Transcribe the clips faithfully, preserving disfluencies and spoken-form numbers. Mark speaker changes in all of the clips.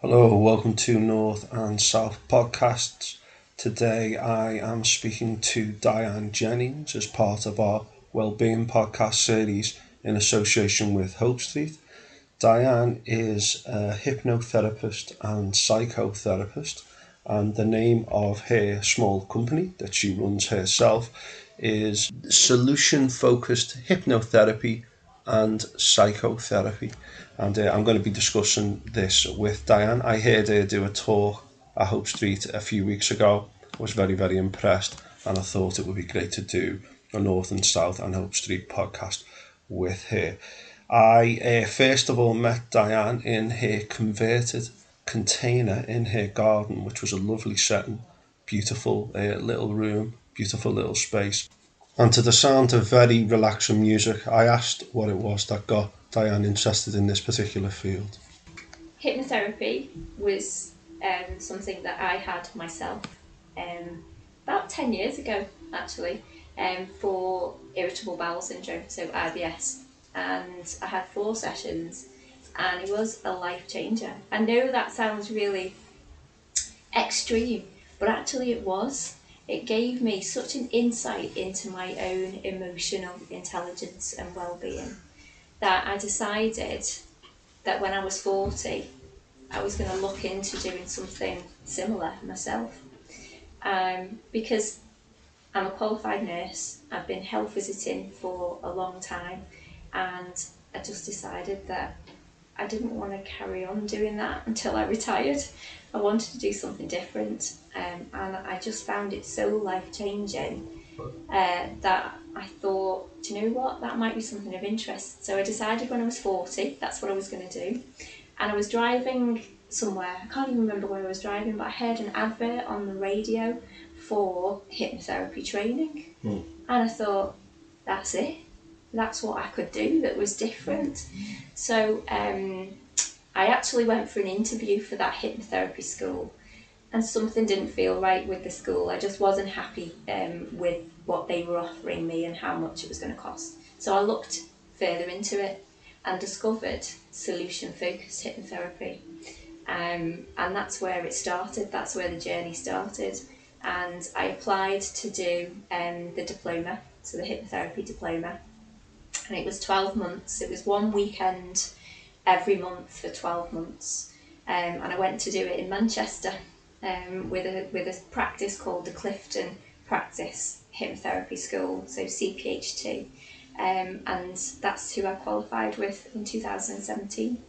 Speaker 1: Hello, welcome to North and South Podcasts. Today I am speaking to Diane Jennings as part of our Wellbeing Podcast series in association with Hope Street. Diane is a hypnotherapist and psychotherapist, and the name of her small company that she runs herself is Solution Focused Hypnotherapy and Psychotherapy. And uh, I'm going to be discussing this with Diane. I heard her do a talk at Hope Street a few weeks ago. I was very, very impressed, and I thought it would be great to do a North and South and Hope Street podcast with her. I uh, first of all met Diane in her converted container in her garden, which was a lovely setting, beautiful uh, little room, beautiful little space. And to the sound of very relaxing music, I asked what it was that got Diane interested in this particular field.
Speaker 2: Hypnotherapy was um, something that I had myself um, about ten years ago, actually, um, for irritable bowel syndrome, so I B S. And I had four sessions, and it was a life changer. I know that sounds really extreme, but actually it was. It gave me such an insight into my own emotional intelligence and well-being that I decided that when I was forty, I was going to look into doing something similar myself. Um, because I'm a qualified nurse, I've been health visiting for a long time, and I just decided that I didn't want to carry on doing that until I retired. I wanted to do something different, um, and I just found it so life changing uh, that I thought, do you know what, that might be something of interest. So I decided when I was forty, that's what I was going to do. And I was driving somewhere, I can't even remember where I was driving, but I heard an advert on the radio for hypnotherapy training. Mm. And I thought, that's it. That's what I could do that was different. So um, I actually went for an interview for that hypnotherapy school, and something didn't feel right with the school. I just wasn't happy um, with what they were offering me and how much it was going to cost. So I looked further into it and discovered solution focused hypnotherapy. Um, and that's where it started, that's where the journey started. And I applied to do um, the diploma, so the hypnotherapy diploma. And it was twelve months, it was one weekend every month for twelve months. Um, and I went to do it in Manchester um, with a with a practice called the Clifton Practice Hypnotherapy School, so C P H T. Um, and that's who I qualified with in two thousand seventeen.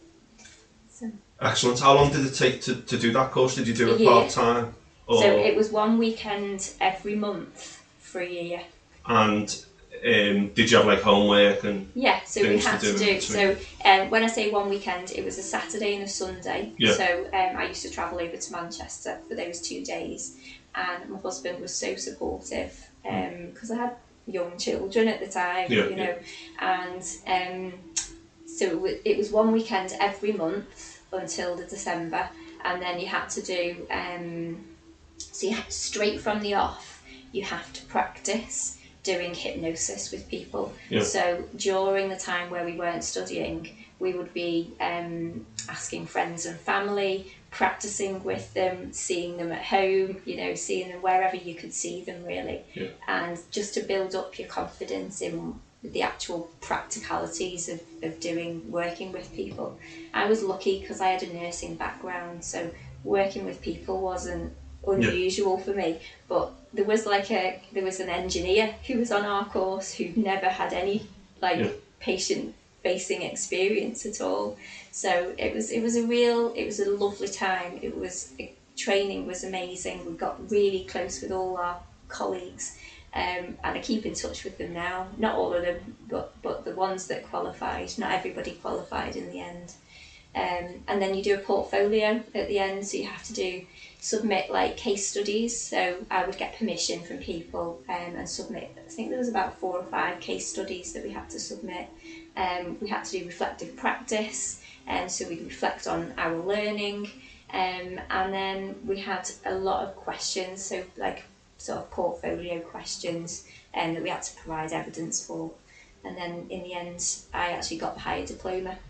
Speaker 2: So,
Speaker 1: Excellent. How long did it take to, to do that course? Did you do it part time?
Speaker 2: So it was one weekend every month for a year.
Speaker 1: And um, did you have like homework and
Speaker 2: yeah? So we had to do.
Speaker 1: to do
Speaker 2: so um, when I say one weekend, it was a Saturday and a Sunday.
Speaker 1: Yeah.
Speaker 2: So um, I used to travel over to Manchester for those two days, and my husband was so supportive because um, I had young children at the time,
Speaker 1: yeah,
Speaker 2: you know,
Speaker 1: yeah.
Speaker 2: and um, so it was, it was one weekend every month until the December, and then you had to do. Um, so you had, straight from the off, you have to practice doing hypnosis with people.
Speaker 1: Yeah.
Speaker 2: So during the time where we weren't studying, we would be um, asking friends and family, practicing with them, seeing them at home, you know, seeing them wherever you could see them really.
Speaker 1: Yeah.
Speaker 2: And just to build up your confidence in the actual practicalities of, of doing, working with people. I was lucky because I had a nursing background, so working with people wasn't unusual yeah. for me, but there was like a there was an engineer who was on our course who'd never had any like yeah. patient facing experience at all, so it was it was a real it was a lovely time. It was training was amazing. We got really close with all our colleagues, um, and I keep in touch with them now. Not all of them, but but the ones that qualified. Not everybody qualified in the end. Um, and then you do a portfolio at the end, so you have to do submit like case studies. So I would get permission from people um, and submit, I think there was about four or five case studies that we had to submit. Um, we had to do reflective practice, and um, so we'd reflect on our learning, um, and then we had a lot of questions, so like sort of portfolio questions um, that we had to provide evidence for. And then in the end I actually got the higher diploma.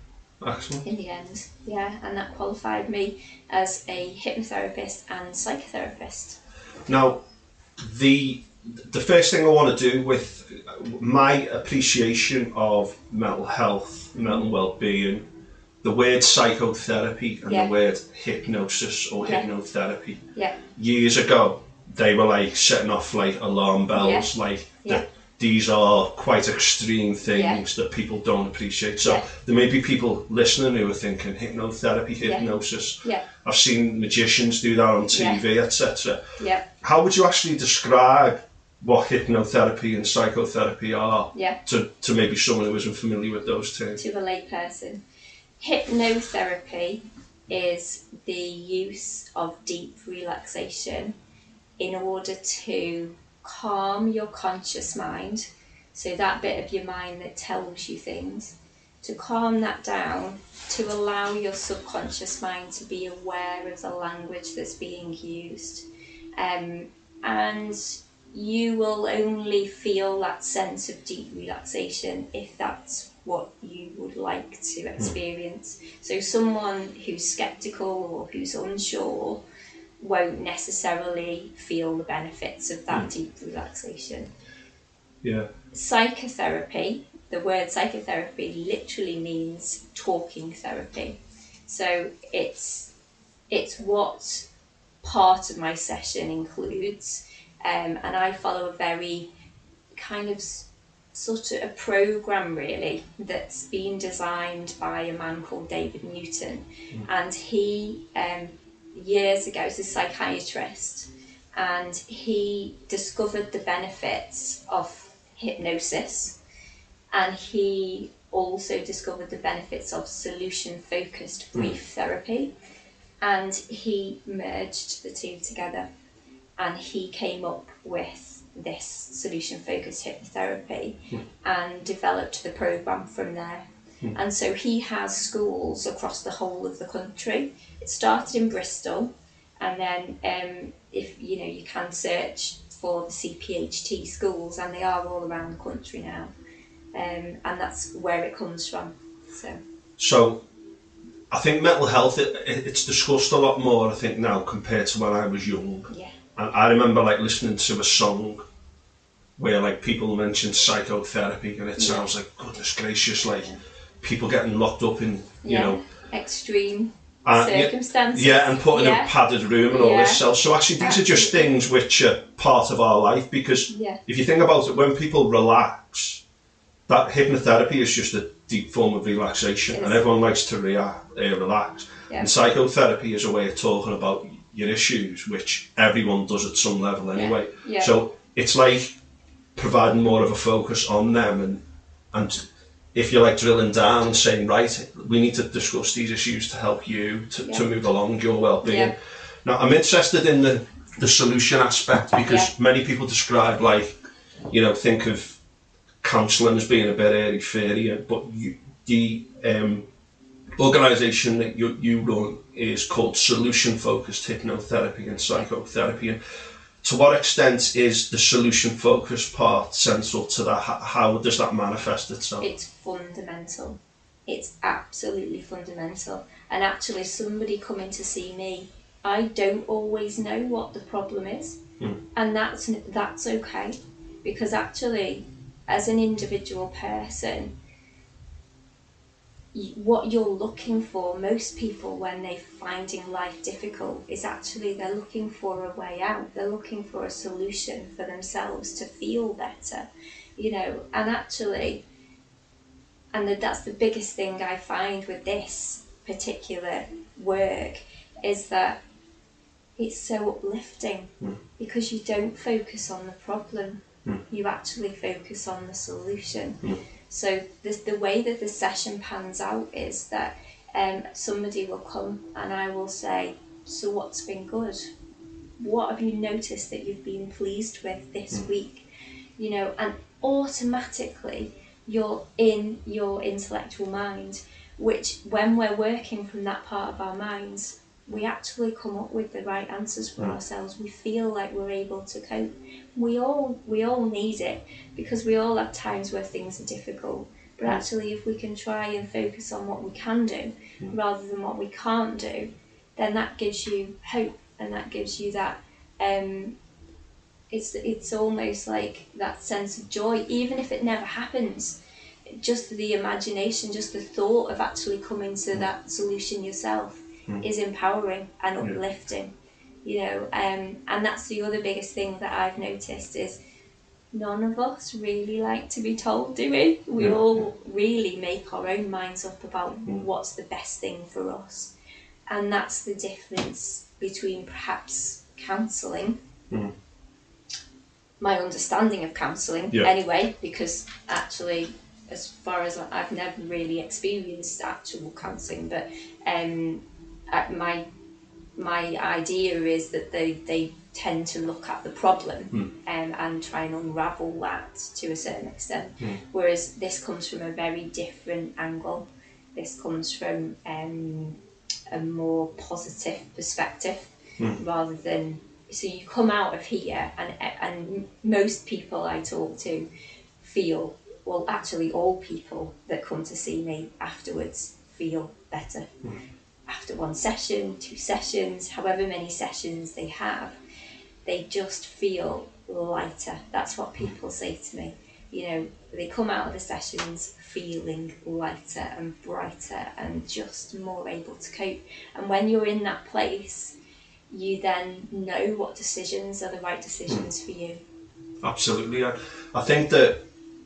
Speaker 1: Excellent.
Speaker 2: In the end, yeah, and that qualified me as a hypnotherapist and psychotherapist.
Speaker 1: Now, the the first thing I want to do with my appreciation of mental health, mental well-being, the word psychotherapy and
Speaker 2: Yeah.
Speaker 1: the word hypnosis or
Speaker 2: Yeah.
Speaker 1: hypnotherapy.
Speaker 2: Yeah.
Speaker 1: Years ago, they were like setting off like alarm bells,
Speaker 2: Yeah.
Speaker 1: like
Speaker 2: Yeah.
Speaker 1: that these are quite extreme things yeah. that people don't appreciate. So
Speaker 2: yeah.
Speaker 1: there may be people listening who are thinking hypnotherapy, hypnosis.
Speaker 2: Yeah. Yeah.
Speaker 1: I've seen magicians do that on T V,
Speaker 2: yeah.
Speaker 1: et cetera.
Speaker 2: Yeah.
Speaker 1: How would you actually describe what hypnotherapy and psychotherapy are
Speaker 2: yeah.
Speaker 1: to, to maybe someone who isn't familiar with those terms?
Speaker 2: To a lay person. Hypnotherapy is the use of deep relaxation in order to calm your conscious mind, so that bit of your mind that tells you things, to calm that down, to allow your subconscious mind to be aware of the language that's being used. Um, and you will only feel that sense of deep relaxation if that's what you would like to experience. Mm. So someone who's sceptical or who's unsure won't necessarily feel the benefits of that mm. deep relaxation.
Speaker 1: Yeah.
Speaker 2: Psychotherapy, the word psychotherapy literally means talking therapy. So it's it's what part of my session includes, um, and I follow a very kind of sort of a program really that's been designed by a man called David Newton, mm. and he um, years ago was a psychiatrist, and he discovered the benefits of hypnosis, and he also discovered the benefits of solution focused brief mm. therapy, and he merged the two together, and he came up with this solution focused hypnotherapy mm. and developed the program from there. Mm. And so he has schools across the whole of the country. It started in Bristol, and then um, if you know you can search for the C P H T schools, and they are all around the country now, um, and that's where it comes from. So,
Speaker 1: so I think mental health it, it's discussed a lot more I think now compared to when I was young.
Speaker 2: Yeah.
Speaker 1: And I remember like listening to a song where like people mentioned psychotherapy, and it yeah. sounds like goodness gracious, like yeah. people getting locked up in you
Speaker 2: yeah.
Speaker 1: know
Speaker 2: extreme
Speaker 1: uh,
Speaker 2: circumstances.
Speaker 1: Yeah, and put in yeah. a padded room and
Speaker 2: yeah.
Speaker 1: all this stuff. So actually these Absolutely. Are just things which are part of our life, because
Speaker 2: yeah.
Speaker 1: if you think about it, when people relax, that hypnotherapy is just a deep form of relaxation, and everyone likes to react, uh, relax. Yeah. And psychotherapy is a way of talking about your issues, which everyone does at some level anyway.
Speaker 2: Yeah. Yeah.
Speaker 1: So it's like providing more of a focus on them, and and if you're like drilling down and saying, right, we need to discuss these issues to help you to, yeah. to move along your well-being. Yeah. Now I'm interested in the, the solution aspect, because yeah. many people describe like, you know, think of counselling as being a bit airy-fairy, but you, the um, organisation that you, you run is called Solution Focused Hypnotherapy and Psychotherapy. And to what extent is the solution focused part central to that? How does that manifest itself?
Speaker 2: It's fundamental. It's absolutely fundamental. And actually somebody coming to see me, I don't always know what the problem is. Mm. And that's that's okay, because actually as an individual person, what you're looking for, most people when they're finding life difficult, is actually they're looking for a way out. They're looking for a solution for themselves to feel better, you know. And actually, and that's the biggest thing I find with this particular work, is that it's so uplifting mm. because you don't focus on the problem, mm. you actually focus on the solution. Mm. So the, the way that the session pans out is that um, somebody will come and I will say, so what's been good? What have you noticed that you've been pleased with this mm. week? You know, and automatically you're in your intellectual mind, which when we're working from that part of our minds, we actually come up with the right answers for mm. ourselves. We feel like we're able to cope. We all we all need it, because we all have times where things are difficult. But actually, if we can try and focus on what we can do
Speaker 1: mm.
Speaker 2: rather than what we can't do, then that gives you hope, and that gives you that. Um, it's it's almost like that sense of joy, even if it never happens. Just the imagination, just the thought of actually coming to mm. that solution yourself mm. is empowering and uplifting. Yeah. You know, um, and that's the other biggest thing that I've noticed is none of us really like to be told, do we? We yeah. all really make our own minds up about mm. what's the best thing for us. And that's the difference between perhaps counselling, mm. my understanding of counselling yeah. anyway, because actually, as far as I've never really experienced actual counselling, but um, my my idea is that they, they tend to look at the problem mm. um, and try and unravel that to a certain extent, mm. whereas this comes from a very different angle. This comes from um, a more positive perspective mm. rather than, so you come out of here and and most people I talk to feel, well actually all people that come to see me afterwards feel better. Mm. After one session, two sessions, however many sessions they have, they just feel lighter. That's what people say to me. You know, they come out of the sessions feeling lighter and brighter and just more able to cope. And when you're in that place, you then know what decisions are the right decisions mm. for you.
Speaker 1: Absolutely. I, I think that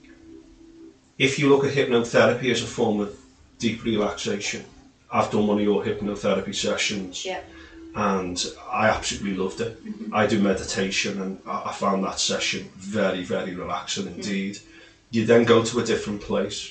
Speaker 1: if you look at hypnotherapy as a form of deep relaxation, I've done one of your hypnotherapy sessions
Speaker 2: yeah.
Speaker 1: and I absolutely loved it. Mm-hmm. I do meditation and I found that session very, very relaxing indeed. Mm-hmm. You then go to a different place.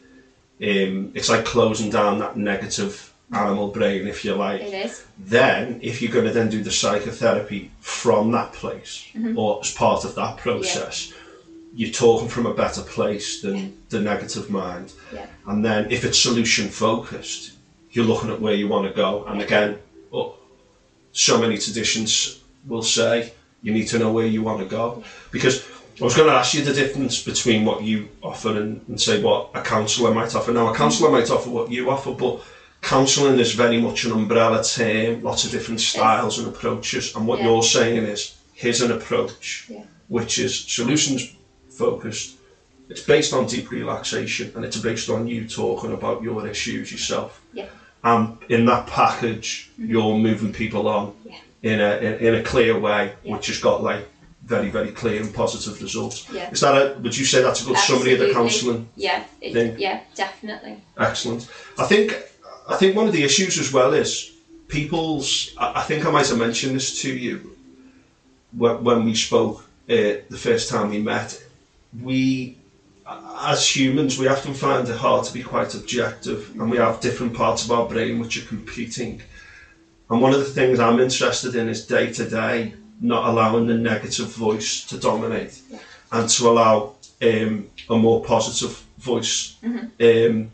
Speaker 1: Um, it's like closing down that negative animal brain, if you like.
Speaker 2: It is.
Speaker 1: Then, if you're going to then do the psychotherapy from that place mm-hmm. or as part of that process, yeah. you're talking from a better place than yeah. the negative mind.
Speaker 2: Yeah.
Speaker 1: And then if it's solution focused, you're looking at where you want to go. And again, oh, so many traditions will say you need to know where you want to go. Because I was going to ask you the difference between what you offer and, and say what a counsellor might offer. Now, a counsellor might offer what you offer, but counselling is very much an umbrella term, lots of different styles and approaches. And what yeah. you're saying is, here's an approach,
Speaker 2: yeah.
Speaker 1: which is solutions focused. It's based on deep relaxation and it's based on you talking about your issues yourself.
Speaker 2: Yeah.
Speaker 1: And in that package, mm-hmm. you're moving people on
Speaker 2: yeah.
Speaker 1: in a in, in a clear way,
Speaker 2: yeah.
Speaker 1: which has got like very, very clear and positive results.
Speaker 2: Yeah.
Speaker 1: Is that a, would you say that's a good
Speaker 2: Absolutely.
Speaker 1: summary of the counselling
Speaker 2: yeah. It,
Speaker 1: thing?
Speaker 2: Yeah, definitely.
Speaker 1: Excellent. I think I think one of the issues as well is people's, I, I think I might have mentioned this to you when, when we spoke uh, the first time we met. We, as humans, we often find it hard to be quite objective and we have different parts of our brain which are competing. And one of the things I'm interested in is day to day, not allowing the negative voice to dominate
Speaker 2: yeah.
Speaker 1: and to allow um, a more positive voice
Speaker 2: mm-hmm.
Speaker 1: um,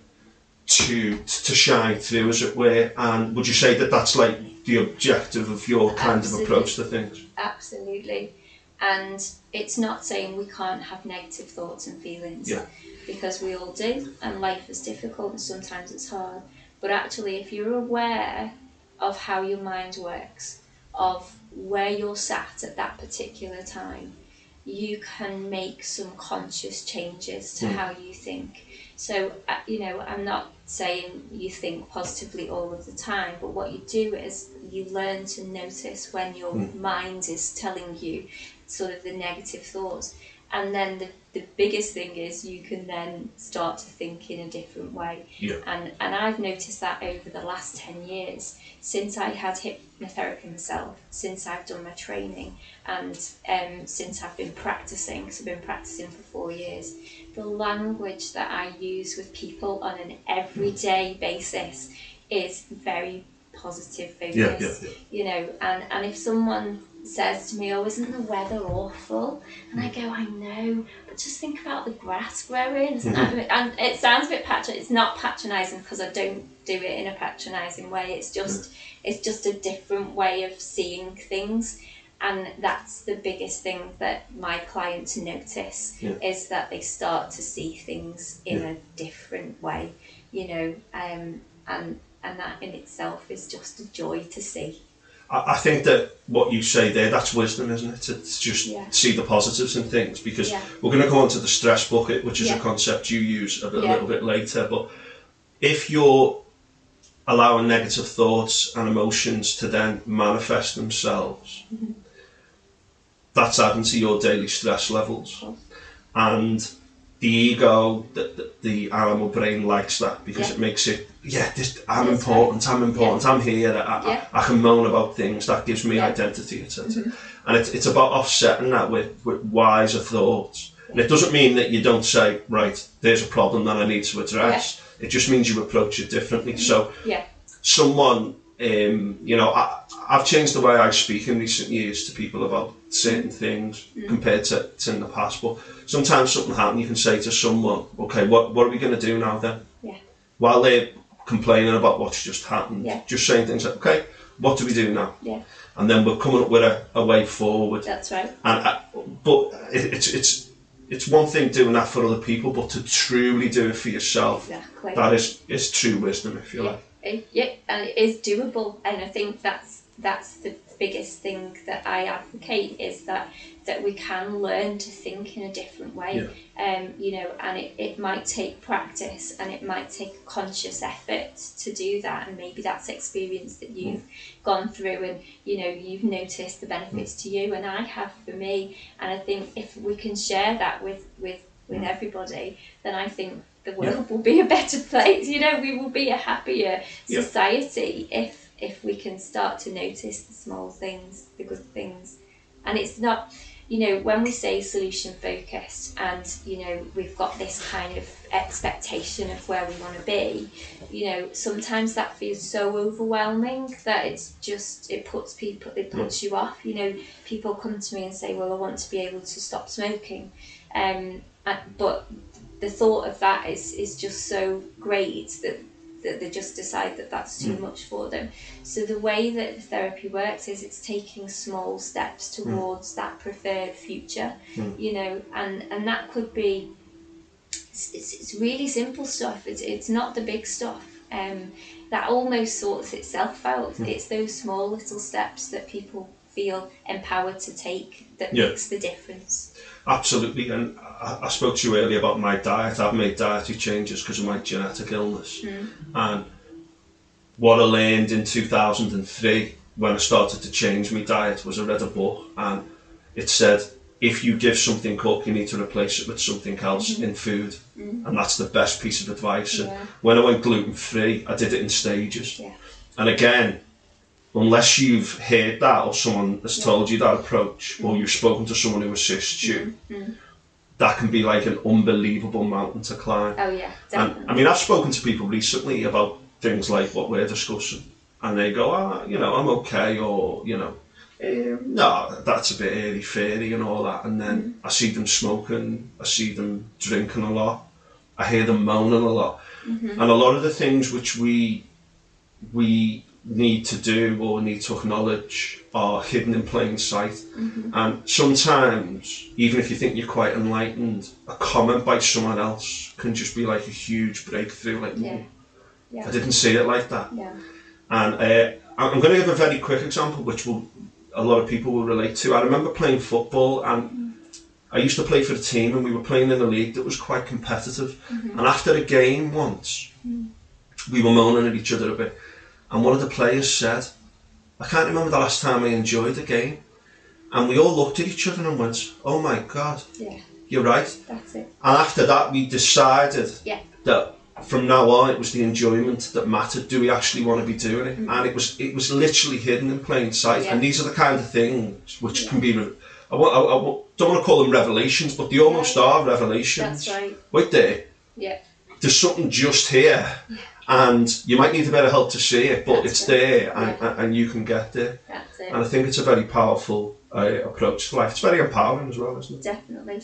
Speaker 1: to to shine through, as it were. And would you say that that's like the objective of your kind
Speaker 2: Absolutely.
Speaker 1: of approach to things?
Speaker 2: Absolutely. And it's not saying we can't have negative thoughts and feelings,
Speaker 1: yeah.
Speaker 2: because we all do, and life is difficult and sometimes it's hard. But actually, if you're aware of how your mind works, of where you're sat at that particular time, you can make some conscious changes to mm. how you think. So, uh, you know, I'm not saying you think positively all of the time, but what you do is you learn to notice when your mm. mind is telling you sort of the negative thoughts. And then the, the biggest thing is you can then start to think in a different way.
Speaker 1: Yeah.
Speaker 2: And and I've noticed that over the last ten years, since I had hypnotherapy myself, since I've done my training, and um, since I've been practicing, because I've been practicing for four years, the language that I use with people on an everyday basis is very positive focus.
Speaker 1: Yeah, yeah, yeah.
Speaker 2: You know, and, and if someone says to me, oh, isn't the weather awful? And I go, I know, but just think about the grass growing. Isn't that, and it sounds a bit patronising. It's not patronising because I don't do it in a patronising way. It's just, it's just a different way of seeing things. and that's the biggest thing that my clients notice,
Speaker 1: yeah.
Speaker 2: is that they start to see things in
Speaker 1: Yeah.
Speaker 2: a different way, you know, um, and and that in itself is just a joy to see.
Speaker 1: I, I think that what you say there, that's wisdom, isn't it? To, to just
Speaker 2: Yeah.
Speaker 1: see the positives in things, because
Speaker 2: Yeah.
Speaker 1: we're going to go on to the stress bucket, which is
Speaker 2: Yeah.
Speaker 1: a concept you use a, bit,
Speaker 2: Yeah.
Speaker 1: a little bit later. But if you're allowing negative thoughts and emotions to then manifest themselves,
Speaker 2: mm-hmm.
Speaker 1: that's adding to your daily stress levels.
Speaker 2: Cool.
Speaker 1: And the ego, the, the, the animal brain likes that, because
Speaker 2: Yeah.
Speaker 1: it makes it, yeah, this, I'm
Speaker 2: That's
Speaker 1: important,
Speaker 2: right.
Speaker 1: I'm important,
Speaker 2: Yeah.
Speaker 1: I'm here, I,
Speaker 2: Yeah.
Speaker 1: I, I can moan about things, that gives me
Speaker 2: Yeah.
Speaker 1: identity, et cetera.
Speaker 2: Mm-hmm.
Speaker 1: And it's, it's about offsetting that with, with wiser thoughts.
Speaker 2: Yeah.
Speaker 1: And it doesn't mean that you don't say, right, there's a problem that I need to address. Yeah. It just means you approach it differently. Mm-hmm. So
Speaker 2: yeah.
Speaker 1: someone, um, you know, I, I've changed the way I speak in recent years to people about certain things mm. compared to, to in the past. But sometimes something happens, you can say to someone, okay, what what are we going to do now then?
Speaker 2: Yeah.
Speaker 1: While they're complaining about what's just happened,
Speaker 2: yeah.
Speaker 1: just saying things like, okay, what do we do now?
Speaker 2: Yeah.
Speaker 1: And then we're coming up with a, a way forward.
Speaker 2: That's right.
Speaker 1: And I, but it, it's it's it's one thing doing that for other people, but to truly do it for yourself,
Speaker 2: exactly.
Speaker 1: that is is true wisdom, if you
Speaker 2: yeah.
Speaker 1: like.
Speaker 2: It, yeah, and it is doable, and I think that's that's the biggest thing that I advocate, is that that we can learn to think in a different way.
Speaker 1: Yeah.
Speaker 2: Um, you know, and it, it might take practice, and it might take a conscious effort to do that, and maybe that's experience that you've mm. gone through, and you know, you've noticed the benefits mm. to you, and I have for me. And I think if we can share that with with with mm. everybody, then I think the world yeah. will be a better place. You know, we will be a happier society yeah. if if we can start to notice the small things, the good things. And it's not, you know, when we say solution focused, and you know, we've got this kind of expectation of where we want to be, you know, sometimes that feels so overwhelming that it's just, it puts people, it puts you off. You know, people come to me and say, well, I want to be able to stop smoking, um, but the thought of that is is just so great that that they just decide that that's too mm. much for them. So the way that the therapy works is it's taking small steps towards mm. that preferred future, mm. you know, and, and that could be, it's, it's, it's really simple stuff. It's it's not the big stuff. Um, that almost sorts itself out. Mm. It's those small little steps that people feel empowered to take that yeah. makes the difference.
Speaker 1: Absolutely, and I, I spoke to you earlier about my diet. I've made dietary changes because of my genetic illness, mm. and what I learned in two thousand three when I started to change my diet was I read a book, and it said if you give something cooked, you need to replace it with something else mm-hmm. in food, mm. and that's the best piece of advice. Yeah. And when I went gluten free, I did it in stages,
Speaker 2: yeah.
Speaker 1: and again, unless you've heard that or someone has yeah. told you that approach mm. or you've spoken to someone who assists you, mm. that can be like an unbelievable mountain to climb.
Speaker 2: Oh yeah, definitely.
Speaker 1: And I mean, I've spoken to people recently about things like what we're discussing, and they go, ah, you know, I'm okay, or, you know, um, no, that's a bit airy-fairy and all that. And then mm. I see them smoking, I see them drinking a lot, I hear them moaning a lot. Mm-hmm. And a lot of the things which we we need to do or need to acknowledge are hidden in plain sight. Mm-hmm. And sometimes, even if you think you're quite enlightened, a comment by someone else can just be like a huge breakthrough, like,
Speaker 2: yeah. Yeah.
Speaker 1: I didn't see it like that.
Speaker 2: Yeah.
Speaker 1: And uh, I'm going to give a very quick example which will a lot of people will relate to. I remember playing football, and mm. I used to play for a team, and we were playing in a league that was quite competitive. Mm-hmm. And after a game once, mm. we were moaning at each other a bit. And one of the players said, I can't remember the last time I enjoyed a game. And we all looked at each other and went, oh my God,
Speaker 2: yeah.
Speaker 1: you're right.
Speaker 2: That's it.
Speaker 1: And after that, we decided
Speaker 2: yeah.
Speaker 1: that from now on, it was the enjoyment that mattered. Do we actually want to be doing it? Mm-hmm. And it was it was literally hidden in plain sight. Yeah. And these are the kind of things which yeah. can be, I, want, I, I don't want to call them revelations, but they almost yeah. are revelations.
Speaker 2: That's right.
Speaker 1: Right there.
Speaker 2: Yeah.
Speaker 1: There's something just here. Yeah. And you might need a bit of help to see it, but That's it's right. there, and, yeah. and you can get there.
Speaker 2: That's it.
Speaker 1: And I think it's a very powerful uh, approach to life. It's very empowering as well, isn't it?
Speaker 2: Definitely.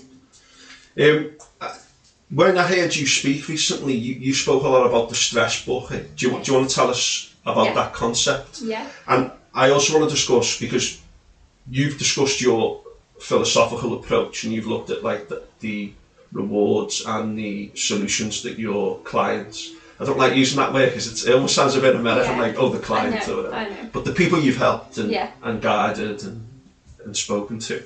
Speaker 1: Um, when I heard you speak recently, you, you spoke a lot about the stress bucket. Do you, yeah. do you want to tell us about yeah. that concept?
Speaker 2: Yeah.
Speaker 1: And I also want to discuss, because you've discussed your philosophical approach, and you've looked at like the, the rewards and the solutions that your clients, I don't like using that word because it almost sounds a bit American,
Speaker 2: Yeah.
Speaker 1: like, oh, the client
Speaker 2: I know,
Speaker 1: or whatever.
Speaker 2: I know.
Speaker 1: But the people you've helped and,
Speaker 2: Yeah.
Speaker 1: and guided and, and spoken to,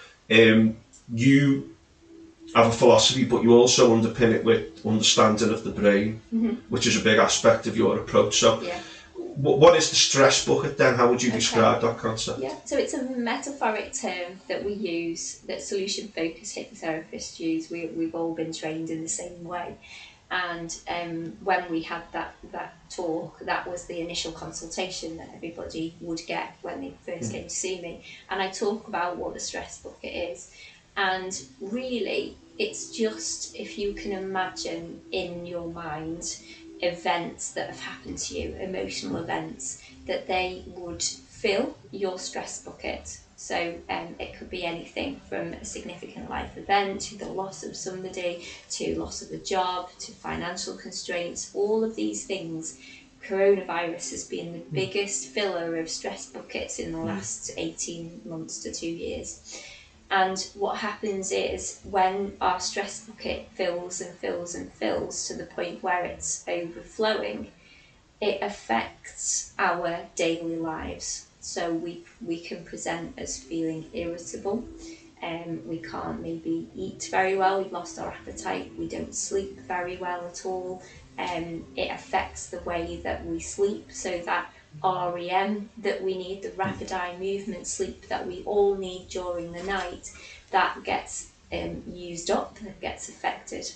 Speaker 1: um, you have a philosophy, but you also underpin it with understanding of the brain,
Speaker 2: mm-hmm.
Speaker 1: which is a big aspect of your approach. So,
Speaker 2: yeah.
Speaker 1: what, what is the stress bucket then? How would you
Speaker 2: Okay.
Speaker 1: describe that concept?
Speaker 2: Yeah, so it's a metaphoric term that we use, that solution-focused hypnotherapists use. We, we've all been trained in the same way. And um, when we had that, that talk, that was the initial consultation that everybody would get when they first mm. came to see me. And I talk about what the stress bucket is. And really, it's just, if you can imagine in your mind events that have happened to you, emotional events, that they would fill your stress bucket. So um, it could be anything from a significant life event to the loss of somebody, to loss of a job, to financial constraints, all of these things. Coronavirus has been the biggest filler of stress buckets in the last eighteen months to two years. And what happens is when our stress bucket fills and fills and fills to the point where it's overflowing, it affects our daily lives. So we we can present as feeling irritable, um, we can't maybe eat very well, we've lost our appetite, we don't sleep very well at all. Um, it affects the way that we sleep, so that R E M that we need, the rapid eye movement sleep that we all need during the night, that gets um, used up, that gets affected.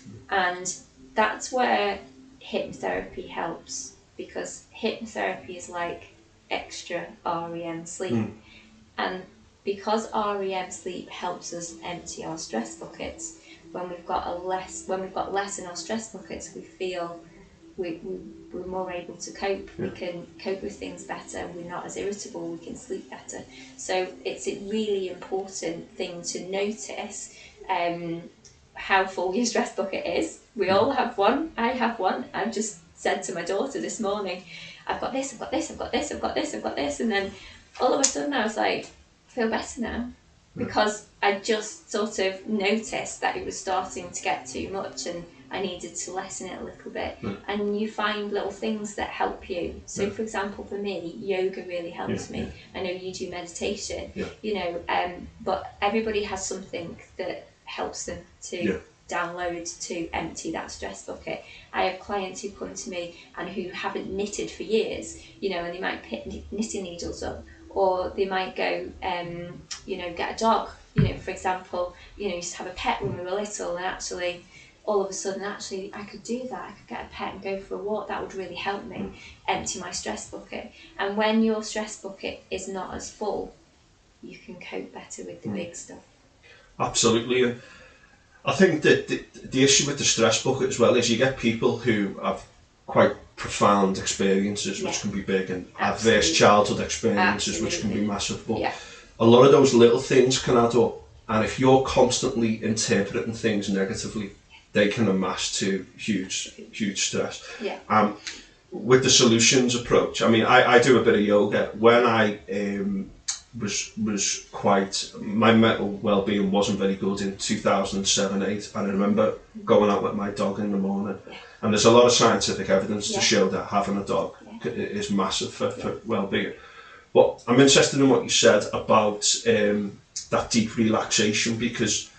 Speaker 2: And that's where hypnotherapy helps, because hypnotherapy is like extra R E M sleep. Mm. And because R E M sleep helps us empty our stress buckets, when we've got a less when we've got less in our stress buckets, we feel we, we, we're more able to cope. Yeah. We can cope with things better, we're not as irritable, we can sleep better. So it's a really important thing to notice um, how full your stress bucket is. We all have one. I have one. I've just said to my daughter this morning, I've got this, I've got this, I've got this, I've got this, I've got this, and then all of a sudden I was like, I feel better now, because I just sort of noticed that it was starting to get too much and I needed to lessen it a little bit. Yeah. And you find little things that help you. So yeah. for example, for me, yoga really helps yeah, me. Yeah. I know you do meditation, yeah. you know, um, but everybody has something that helps them to yeah. download to empty that stress bucket. I have clients who come to me and who haven't knitted for years, you know, and they might pick knitting needles up, or they might go, um, you know, get a dog. You know, for example, you know, used to have a pet when we were little, and actually, all of a sudden, actually, I could do that. I could get a pet and go for a walk. That would really help me empty my stress bucket. And when your stress bucket is not as full, you can cope better with the mm. big stuff.
Speaker 1: Absolutely. I think that the, the issue with the stress bucket as well is you get people who have quite profound experiences, which yeah. can be big, and Absolutely. adverse childhood experiences, Absolutely. which can be massive. But yeah. a lot of those little things can add up, and if you're constantly interpreting things negatively, they can amass to huge, huge stress.
Speaker 2: Yeah.
Speaker 1: Um, with the solutions approach, I mean, I, I do a bit of yoga. When I um, was was quite, my mental well-being wasn't very good in two thousand seven, eight, and I remember going out with my dog in the morning.
Speaker 2: Yeah.
Speaker 1: And there's a lot of scientific evidence yeah. to show that having a dog yeah. is massive for, for yeah. well-being. But I'm interested in what you said about um, that deep relaxation, because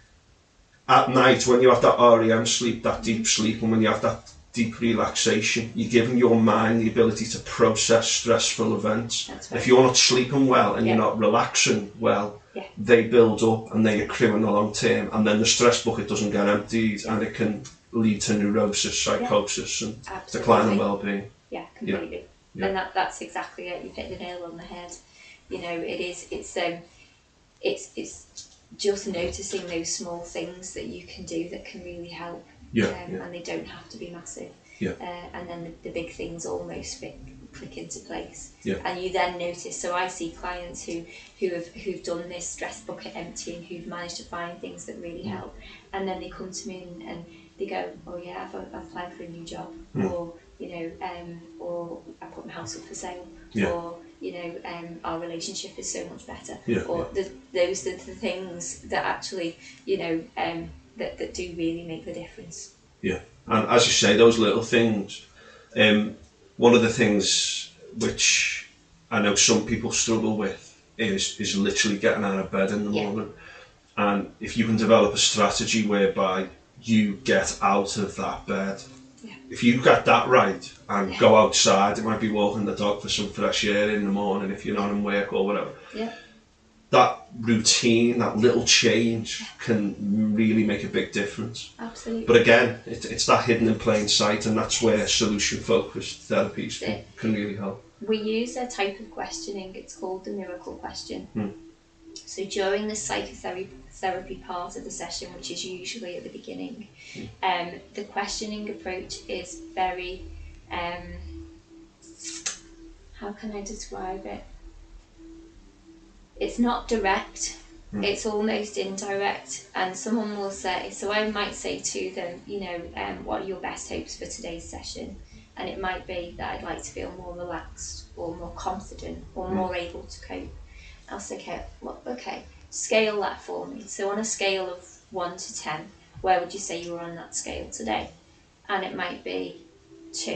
Speaker 1: at night when you have that R E M sleep, that deep sleep, and when you have that deep relaxation, you're giving your mind the ability to process stressful events.
Speaker 2: That's right.
Speaker 1: If you're not sleeping well and
Speaker 2: yeah.
Speaker 1: you're not relaxing well,
Speaker 2: yeah.
Speaker 1: they build up and they accrue in the long term, and then the stress bucket doesn't get emptied, and it can lead to neurosis, psychosis, yeah. and Absolutely. decline in well-being.
Speaker 2: Yeah, completely. Yeah. Yeah. And that, that's exactly it. You've hit the nail on the head. You know, it is. It's um, it's it's just noticing those small things that you can do that can really help.
Speaker 1: Yeah.
Speaker 2: Um,
Speaker 1: yeah.
Speaker 2: And they don't have to be massive.
Speaker 1: Yeah.
Speaker 2: Uh, and then the, the big things almost fit, click into place.
Speaker 1: Yeah.
Speaker 2: And you then notice. So I see clients who who have who've done this stress bucket emptying, who've managed to find things that really mm. help, and then they come to me and, and they go, oh yeah, I've, I've applied for a new job, mm. or you know, um, or I put my house up for sale, yeah. or you know, um, our relationship is so much better.
Speaker 1: Yeah,
Speaker 2: or
Speaker 1: yeah.
Speaker 2: The, those are the things that actually, you know, um, that, that do really make the difference.
Speaker 1: Yeah, and as you say, those little things. Um, one of the things which I know some people struggle with is is literally getting out of bed in the
Speaker 2: Yeah.
Speaker 1: morning. And if you can develop a strategy whereby you get out of that bed,
Speaker 2: Yeah.
Speaker 1: if you get that right and
Speaker 2: Yeah.
Speaker 1: go outside, it might be walking the dog for some fresh air in the morning if you're not in work or whatever.
Speaker 2: Yeah.
Speaker 1: That routine, that little change can really make a big difference.
Speaker 2: Absolutely.
Speaker 1: But again, it, it's that hidden in plain sight, and that's where solution-focused therapies can, can really help.
Speaker 2: We use a type of questioning, it's called the miracle question.
Speaker 1: Hmm.
Speaker 2: So during the psychotherapy therapy part of the session, which is usually at the beginning,
Speaker 1: Hmm.
Speaker 2: um, the questioning approach is very, um, how can I describe it? It's not direct,
Speaker 1: Mm.
Speaker 2: it's almost indirect, and someone will say, so I might say to them, you know, um, what are your best hopes for today's session? And it might be that I'd like to feel more relaxed or more confident or
Speaker 1: Mm.
Speaker 2: more able to cope. I'll say, okay, well, okay, scale that for me. So on a scale of one to ten, where would you say you were on that scale today? And it might be two,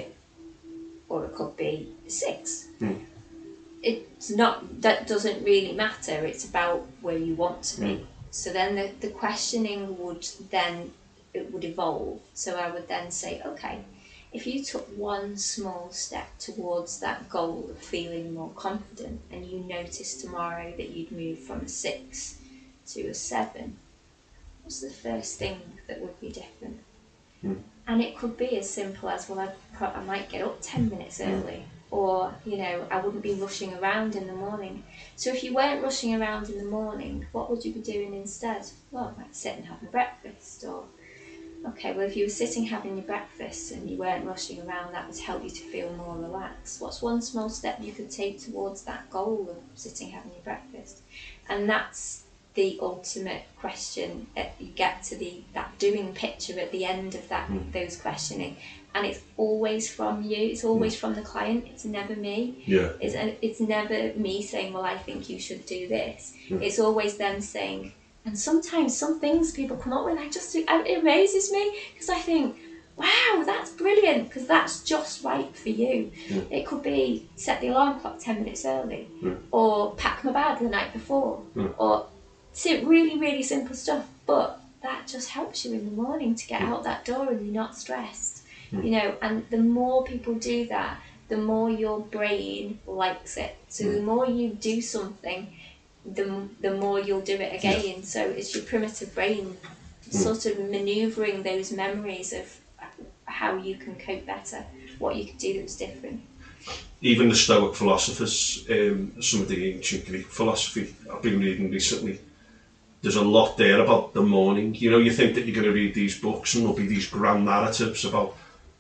Speaker 2: or it could be six.
Speaker 1: Mm.
Speaker 2: It's not, that doesn't really matter, it's about where you want to be.
Speaker 1: Mm.
Speaker 2: So then the, the questioning would then, it would evolve. So I would then say, okay, if you took one small step towards that goal of feeling more confident, and you noticed tomorrow that you'd move from a six to a seven, what's the first thing that would be different?
Speaker 1: Mm.
Speaker 2: And it could be as simple as, well, I, pro- I might get up ten minutes early, or, you know, I wouldn't be rushing around in the morning. So if you weren't rushing around in the morning, what would you be doing instead? Well, I might sit and have a breakfast, or, okay, well, if you were sitting having your breakfast and you weren't rushing around, that would help you to feel more relaxed. What's one small step you could take towards that goal of sitting having your breakfast? And that's the ultimate question. You get to the that doing picture at the end of that
Speaker 1: Mm.
Speaker 2: those questioning, and it's always from you. It's always mm. from the client. It's never me.
Speaker 1: Yeah.
Speaker 2: It's it's never me saying, well, I think you should do this.
Speaker 1: Mm.
Speaker 2: It's always them saying. And sometimes some things people come up with, I just it amazes me, because I think, wow, that's brilliant, because that's just right for you.
Speaker 1: Mm.
Speaker 2: It could be set the alarm clock ten minutes early,
Speaker 1: Mm.
Speaker 2: or pack my bag the night before,
Speaker 1: Mm.
Speaker 2: or si- really, really simple stuff, but that just helps you in the morning to get
Speaker 1: Mm.
Speaker 2: out that door and you're not stressed.
Speaker 1: Mm.
Speaker 2: You know, and the more people do that, the more your brain likes it. So
Speaker 1: Mm.
Speaker 2: the more you do something, the the more you'll do it again. Yeah. So it's your primitive brain mm. sort of manoeuvring those memories of how you can cope better, what you could do that was different.
Speaker 1: Even the Stoic philosophers, um, some of the ancient Greek philosophy I've been reading recently, there's a lot there about the morning. You know, you think that you're going to read these books and there'll be these grand narratives about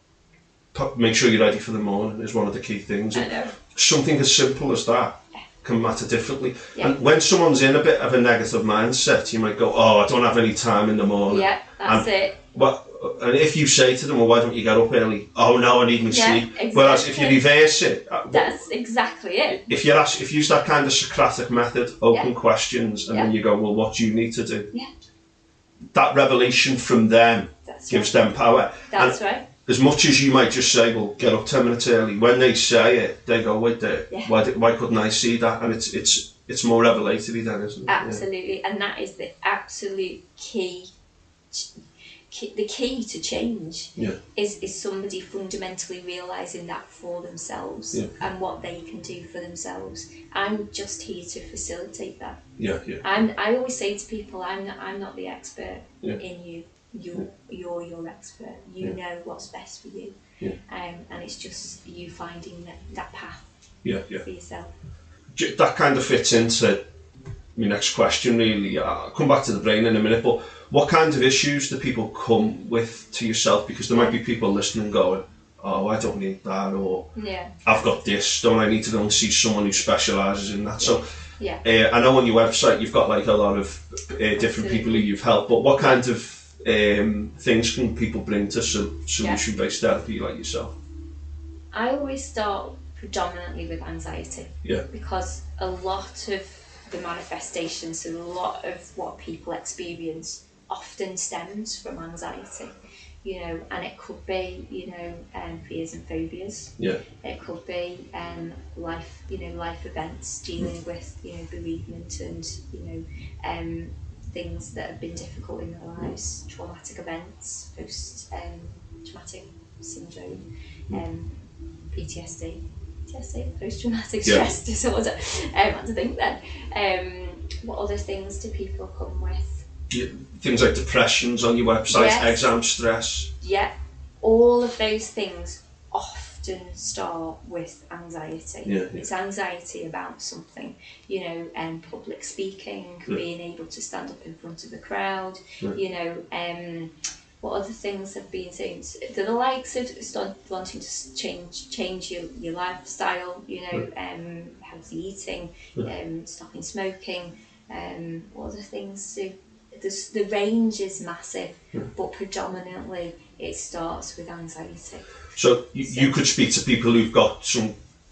Speaker 1: make sure you're ready for the morning is one of the key things.
Speaker 2: I know.
Speaker 1: Something as simple as that can matter differently.
Speaker 2: Yeah.
Speaker 1: And when someone's in a bit of a negative mindset, you might go, oh, I don't have any time in the morning.
Speaker 2: Yeah, that's
Speaker 1: and,
Speaker 2: it.
Speaker 1: But, and if you say to them, well, why don't you get up early? Oh, no, I need my
Speaker 2: yeah,
Speaker 1: sleep.
Speaker 2: Exactly.
Speaker 1: Whereas if you reverse it...
Speaker 2: That's exactly it.
Speaker 1: If you ask, if you use that kind of Socratic method, open
Speaker 2: yeah.
Speaker 1: questions, and
Speaker 2: yeah.
Speaker 1: then you go, well, what do you need to do?
Speaker 2: Yeah.
Speaker 1: That revelation from them
Speaker 2: That's
Speaker 1: gives
Speaker 2: right.
Speaker 1: them power.
Speaker 2: That's
Speaker 1: and
Speaker 2: right.
Speaker 1: As much as you might just say, well, get up ten minutes early, when they say it, they go, wait there,
Speaker 2: yeah.
Speaker 1: why, why couldn't I see that? And it's it's it's more revelatory then, isn't it?
Speaker 2: Absolutely, yeah. And that is the absolute key, key the key to change
Speaker 1: yeah.
Speaker 2: is, is somebody fundamentally realising that for themselves
Speaker 1: yeah.
Speaker 2: and what they can do for themselves. I'm just here to facilitate that.
Speaker 1: Yeah, yeah.
Speaker 2: I'm, I always say to people, I'm not, I'm not the expert
Speaker 1: yeah.
Speaker 2: in you. You're, you're your expert. You
Speaker 1: yeah.
Speaker 2: know what's best for you.
Speaker 1: Yeah.
Speaker 2: Um, and it's just you finding that, that path
Speaker 1: yeah, yeah.
Speaker 2: for yourself.
Speaker 1: That kind of fits into my next question, really. I'll come back to the brain in a minute, but what kinds of issues do people come with to yourself? Because there might be people listening going, oh, I don't need that, or
Speaker 2: yeah.
Speaker 1: I've got this, don't I need to go and see someone who specialises in that? So
Speaker 2: yeah.
Speaker 1: uh, I know on your website you've got like a lot of uh, different
Speaker 2: Absolutely.
Speaker 1: people who you've helped, but what kinds of um, things can people bring to so- solution-based therapy like yourself?
Speaker 2: I always start predominantly with anxiety.
Speaker 1: Yeah.
Speaker 2: Because a lot of the manifestations, so a lot of what people experience often stems from anxiety, you know, and it could be, you know, um, fears and phobias.
Speaker 1: Yeah.
Speaker 2: It could be um, life, you know, life events, dealing with, you know, bereavement and, you know, um, things that have been difficult in their lives, traumatic events, post um, traumatic syndrome, um, P T S D, P T S D, post-traumatic stress yeah. disorder. Um, I had to think then. Um, what other things do people come with?
Speaker 1: Yeah, things like depressions on your website, yes. Exam stress.
Speaker 2: Yeah, all of those things often start with anxiety.
Speaker 1: Yeah, yeah.
Speaker 2: It's anxiety about something, you know, um, public speaking, yeah. being able to stand up in front of a crowd, yeah. you know, um, what other things have been saying? The likes of start wanting to change change your, your lifestyle, you know, yeah. um, healthy eating, yeah. um, stopping smoking, um, what other things do? The, the range is massive, yeah. but predominantly it starts with anxiety.
Speaker 1: So you, so you could speak to people who've got some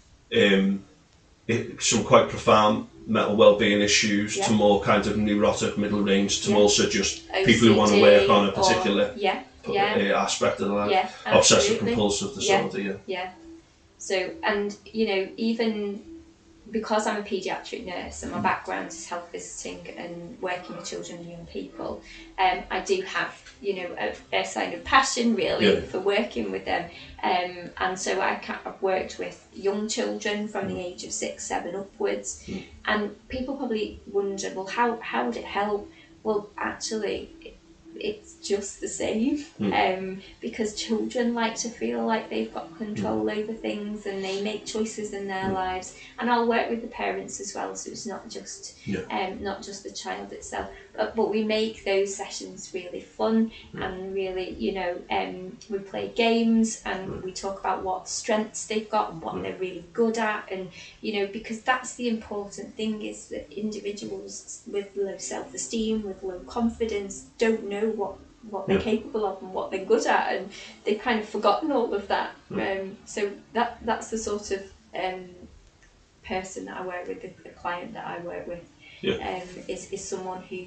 Speaker 1: um, some quite profound mental well-being issues, yeah. to more kind of neurotic middle range, to yeah. also just O C D, people who want to work on a particular or,
Speaker 2: yeah, yeah.
Speaker 1: Uh, aspect of their life,
Speaker 2: yeah,
Speaker 1: obsessive compulsive disorder.
Speaker 2: Yeah.
Speaker 1: yeah,
Speaker 2: yeah. So, and you know, even because I'm a paediatric nurse and my background is health visiting and working with children and young people, um, I do have, you know, a, a sign of passion really yeah. for working with them. Um, and so I can, I've worked with young children from the age of six, seven upwards. Mm. And people probably wonder, well, how, how would it help? Well, actually, it's just the same, mm. um, because children like to feel like they've got control mm. over things and they make choices in their mm. lives. And I'll work with the parents as well, so it's not just yeah. um, not just the child itself, but, but we make those sessions really fun mm. and really, you know, um, we play games and mm. we talk about what strengths they've got and what mm. they're really good at, and you know, because that's the important thing, is that individuals with low self-esteem, with low confidence, don't know what what they're yeah. capable of and what they're good at, and they've kind of forgotten all of that. Mm. Um, so that that's the sort of um, person that I work with, the, the client that I work with, yeah. um, is is someone who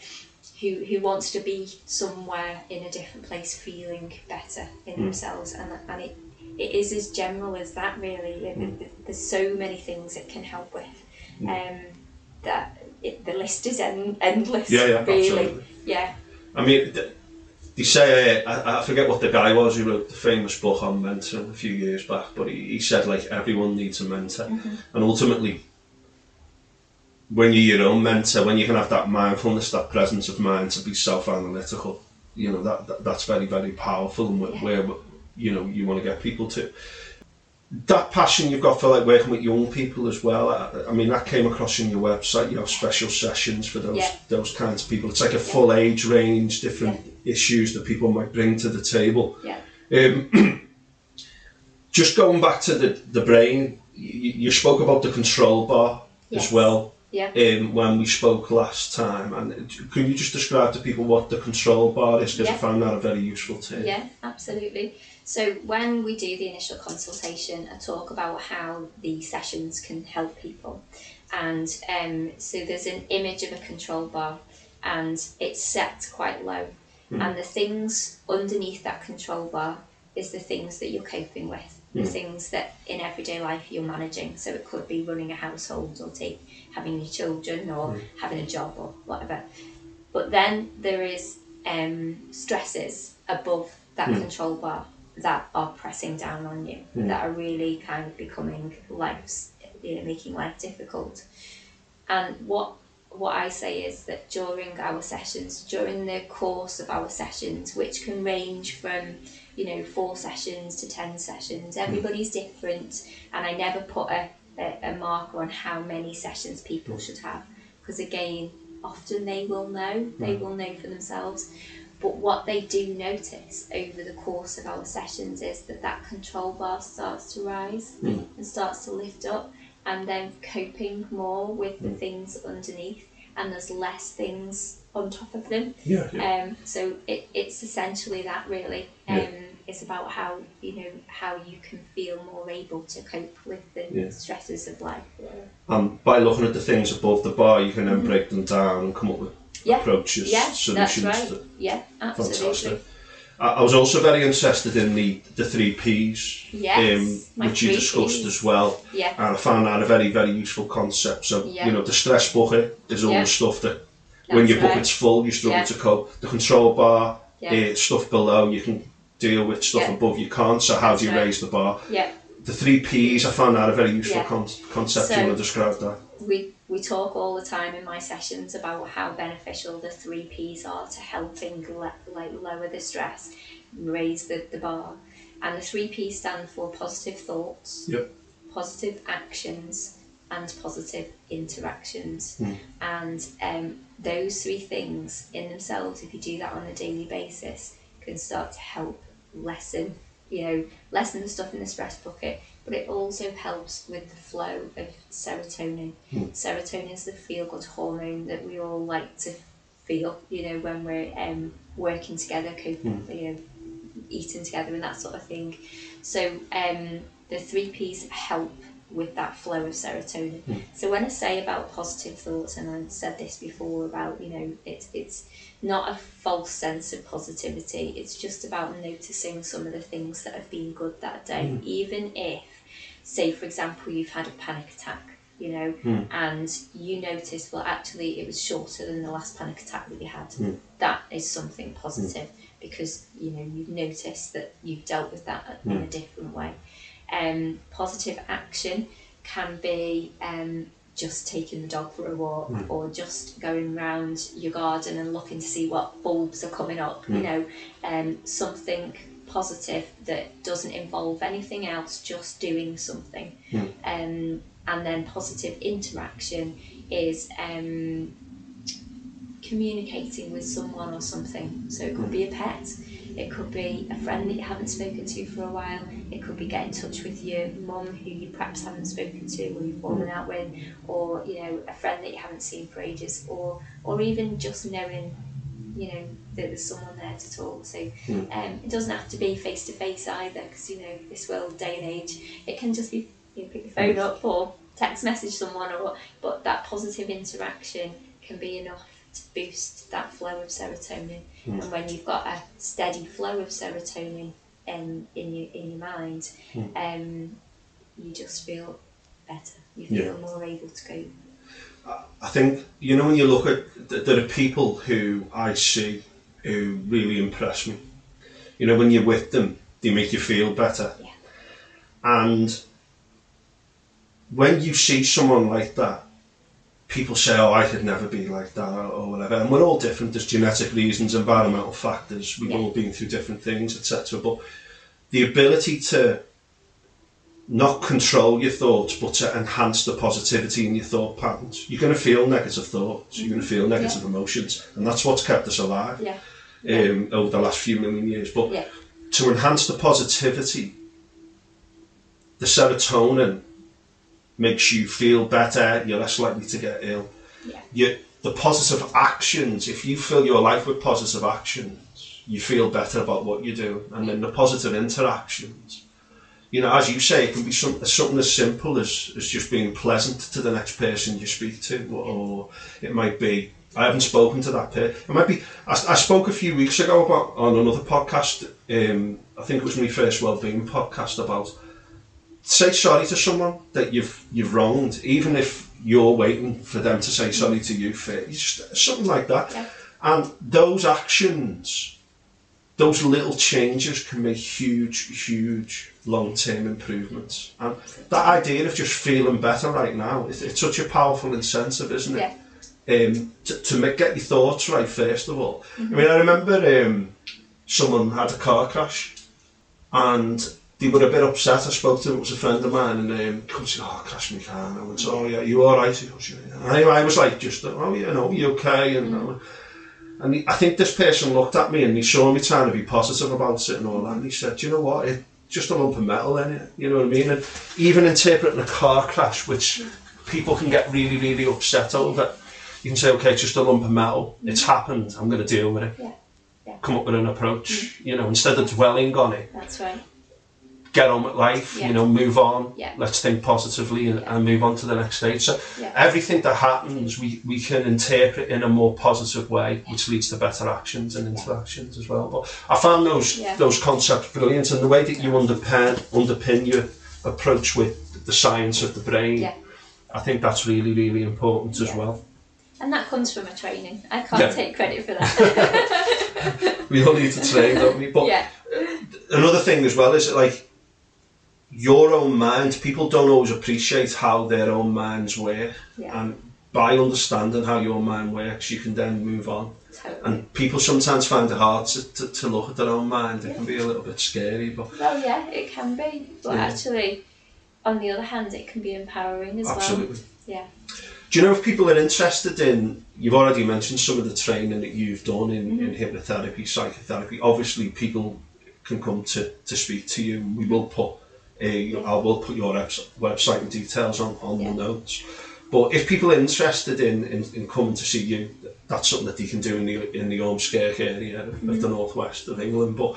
Speaker 2: who who wants to be somewhere in a different place, feeling better in mm. themselves, and and it it is as general as that really. Mm. There's so many things it can help with, mm. um, that it, the list is en- endless.
Speaker 1: Yeah, yeah,
Speaker 2: really.
Speaker 1: Absolutely.
Speaker 2: Yeah.
Speaker 1: I mean, they say, uh, I, I forget what the guy was who wrote the famous book on mentoring a few years back, but he, he said like everyone needs a mentor, mm-hmm. and ultimately, when you're your own mentor, when you can have that mindfulness, that presence of mind to be self-analytical, you know, that, that that's very, very powerful, and where, yeah. where you know you want to get people to. That passion you've got for like working with young people as well, I, I mean, that came across in your website. You have special sessions for those yeah. those kinds of people. It's like a full yeah. age range, different yeah. issues that people might bring to the table.
Speaker 2: Yeah.
Speaker 1: Um, just going back to the, the brain, you, you spoke about the control bar yes. as well.
Speaker 2: Yeah.
Speaker 1: Um, when we spoke last time, and can you just describe to people what the control bar is, because
Speaker 2: yeah.
Speaker 1: I found that a very useful term.
Speaker 2: Yeah, absolutely. So when we do the initial consultation, I talk about how the sessions can help people, and um, so there's an image of a control bar, and it's set quite low, mm. and the things underneath that control bar is the things that you're coping with, the mm. things that in everyday life you're managing. So it could be running a household, or take having your children, or mm. having a job, or whatever. But then there is um, stresses above that mm. control bar that are pressing down on you, mm. that are really kind of becoming life's, you know, making life difficult. And what what I say is that during our sessions, during the course of our sessions, which can range from, you know, four sessions to ten sessions, everybody's mm. different, and I never put a, a, a marker on how many sessions people should have, because again, often they will know, they will know for themselves. But what they do notice over the course of our sessions is that that control bar starts to rise mm. and starts to lift up, and then coping more with mm. the things underneath, and there's less things on top of them.
Speaker 1: Yeah, yeah.
Speaker 2: Um, so it, it's essentially that really. Um,
Speaker 1: yeah.
Speaker 2: it's about how, you know, how you can feel more able to cope with the
Speaker 1: Yeah.
Speaker 2: stresses of life.
Speaker 1: And by looking at the things above the bar, you can then mm-hmm. break them down and come up with
Speaker 2: yeah.
Speaker 1: approaches,
Speaker 2: yeah,
Speaker 1: solutions.
Speaker 2: That's right.
Speaker 1: To,
Speaker 2: yeah, absolutely.
Speaker 1: Fantastic. I, I was also very interested in the, the three Ps,
Speaker 2: yes,
Speaker 1: um, which you discussed
Speaker 2: Ps.
Speaker 1: as well.
Speaker 2: Yeah.
Speaker 1: And I found that a very, very useful concept. So,
Speaker 2: yeah.
Speaker 1: you know, the stress bucket is all
Speaker 2: yeah.
Speaker 1: the stuff that,
Speaker 2: That's
Speaker 1: when your
Speaker 2: right.
Speaker 1: bucket's full, you struggle
Speaker 2: yeah.
Speaker 1: to cope. The control bar,
Speaker 2: yeah.
Speaker 1: uh, stuff below, you can deal with, stuff
Speaker 2: yeah.
Speaker 1: above you can't. So how
Speaker 2: That's
Speaker 1: do you
Speaker 2: right.
Speaker 1: raise the bar?
Speaker 2: Yeah.
Speaker 1: The three Ps, I found that a very useful
Speaker 2: yeah.
Speaker 1: con- concept.
Speaker 2: So,
Speaker 1: you want to describe that?
Speaker 2: We, we talk all the time in my sessions about how beneficial the three Ps are to helping le- like lower the stress, raise the, the bar. And the three Ps stand for positive thoughts,
Speaker 1: yep.
Speaker 2: positive actions, and positive interactions.
Speaker 1: Mm.
Speaker 2: And um, those three things in themselves, if you do that on a daily basis, can start to help lessen, you know, lessen the stuff in the stress bucket, but it also helps with the flow of serotonin. Mm. Serotonin is the feel-good hormone that we all like to feel, you know, when we're um, working together, coping, mm. you know, eating together and that sort of thing. So um, the three Ps help with that flow of serotonin. Mm. So when I say about positive thoughts, and I've said this before about, you know, it's it's not a false sense of positivity, it's just about noticing some of the things that have been good that day, mm. even if, say for example, you've had a panic attack, you know, mm. and you notice, well actually it was shorter than the last panic attack that you had. Mm. That is something positive, mm. because, you know, you've noticed that you've dealt with that mm. in a different way. Um, positive action can be um, just taking the dog for a walk, mm. or just going around your garden and looking to see what bulbs are coming up, mm. you know, um, something positive that doesn't involve anything else, just doing something. Mm. Um, and then positive interaction is um, communicating with someone or something. So it could mm. be a pet, it could be a friend that you haven't spoken to for a while, it could be get in touch with your mum who you perhaps haven't spoken to or you've fallen out with, or, you know, a friend that you haven't seen for ages, or or even just knowing, you know, that there's someone there to talk to. Mm. Um, it doesn't have to be face to face either, because, you know, this world day and age, it can just be, you know, pick your phone up or text message someone, or but that positive interaction can be enough to boost that flow of serotonin. Mm. And when you've got a steady flow of serotonin in in your in your mind, mm. um, you just feel better. You feel yeah. more able to cope.
Speaker 1: I think, you know, when you look at, there are people who I see who really impress me. You know, when you're with them, they make you feel better.
Speaker 2: Yeah.
Speaker 1: And when you see someone like that, people say, oh, I could never be like that, or, or whatever. And we're all different. There's genetic reasons, environmental factors. We've yeah. all been through different things, et cetera. But the ability to not control your thoughts, but to enhance the positivity in your thought patterns. You're going to feel negative thoughts. You're going to feel negative yeah. emotions. And that's what's kept us alive
Speaker 2: yeah.
Speaker 1: Um,
Speaker 2: yeah.
Speaker 1: over the last few million years. But
Speaker 2: yeah.
Speaker 1: to enhance the positivity, the serotonin makes you feel better, you're less likely to get ill.
Speaker 2: Yeah.
Speaker 1: You, the positive actions, if you fill your life with positive actions, you feel better about what you do. And then the positive interactions, you know, as you say, it can be some, something as simple as, as just being pleasant to the next person you speak to, or it might be, I haven't spoken to that person. It might be, I, I spoke a few weeks ago about on another podcast, um, I think it was my first Wellbeing podcast, about say sorry to someone that you've you've wronged, even if you're waiting for them to say sorry to you first, just something like that.
Speaker 2: Yeah.
Speaker 1: And those actions, those little changes can make huge, huge long-term improvements. And that idea of just feeling better right now, it's, it's such a powerful incentive, isn't it?
Speaker 2: Yeah.
Speaker 1: Um, to, to make, get your thoughts right, first of all.
Speaker 2: Mm-hmm.
Speaker 1: I mean, I remember um, someone had a car crash, and they were a bit upset. I spoke to him, it was a friend of mine, and um, he comes and said, oh, I crashed my car. And I went, oh yeah, you alright? He goes, yeah. And I, I was like, just, oh yeah, no, you okay? And, mm. and he, I think this person looked at me and he saw me trying to be positive about it and all that, and he said, you know what, it's just a lump of metal in it, you know what I mean? And even interpreting a car crash, which people can get really, really upset over, you can say, okay, it's just a lump of metal, it's happened, I'm going to deal with it.
Speaker 2: Yeah. Yeah.
Speaker 1: come up with an approach. Mm. You know, instead of dwelling on it.
Speaker 2: That's right.
Speaker 1: Get on with life, yeah. you know, move on,
Speaker 2: yeah.
Speaker 1: let's think positively and, yeah. and move on to the next stage. So
Speaker 2: yeah.
Speaker 1: everything that happens, we, we can interpret in a more positive way, which leads to better actions and interactions yeah. as well. But I found those
Speaker 2: yeah.
Speaker 1: those concepts brilliant, and the way that you underpin, underpin your approach with the science of the brain,
Speaker 2: yeah.
Speaker 1: I think that's really, really important yeah. as well.
Speaker 2: And that comes from a training. I can't yeah. take credit for that.
Speaker 1: We all need to train, don't we? But
Speaker 2: yeah.
Speaker 1: another thing as well is that, like, your own mind, people don't always appreciate how their own minds work.
Speaker 2: Yeah.
Speaker 1: And by understanding how your mind works, you can then move on.
Speaker 2: Totally.
Speaker 1: And people sometimes find it hard to, to, to look at their own mind. It
Speaker 2: yeah.
Speaker 1: can be a little bit scary. But
Speaker 2: well, yeah, it can be. But
Speaker 1: yeah.
Speaker 2: actually, on the other hand, it can be empowering as
Speaker 1: Absolutely.
Speaker 2: well. Yeah.
Speaker 1: Do you know if people are interested in, you've already mentioned some of the training that you've done in,
Speaker 2: mm-hmm.
Speaker 1: in hypnotherapy, psychotherapy. Obviously, people can come to, to speak to you. We will put a, I will put your website and details on, on yeah. the notes. But if people are interested in, in, in coming to see you, that's something that you can do in the in the Ormskirk area of, mm-hmm. of the northwest of England. But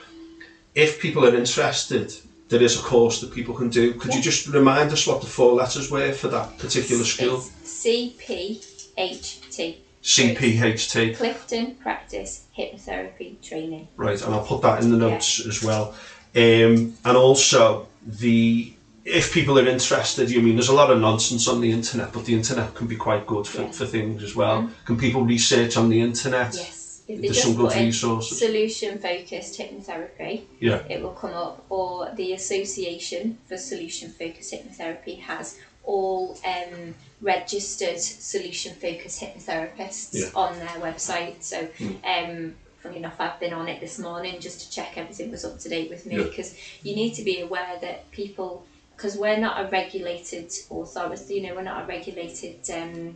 Speaker 1: if people are interested, there is a course that people can do. Could yeah. you just remind us what the four letters were for that particular school?
Speaker 2: It's C P H T.
Speaker 1: C P H T.
Speaker 2: Clifton Practice Hypnotherapy Training.
Speaker 1: Right, and I'll put that in the notes yeah. as well. Um, and also, the if people are interested, you mean there's a lot of nonsense on the internet, but the internet can be quite good for, yeah. for things as well. Mm-hmm. Can people research on the internet?
Speaker 2: Yes. If they
Speaker 1: There's
Speaker 2: just
Speaker 1: some good
Speaker 2: put in
Speaker 1: resources.
Speaker 2: Solution Focused Hypnotherapy,
Speaker 1: yeah.
Speaker 2: it will come up. Or the Association for Solution Focused Hypnotherapy has all um, registered solution focused hypnotherapists
Speaker 1: yeah.
Speaker 2: on their website. So
Speaker 1: mm.
Speaker 2: um, funny enough, I've been on it this morning just to check everything was up to date with me, because yeah. you need to be aware that people, because we're not a regulated authority, you know, we're not a regulated um,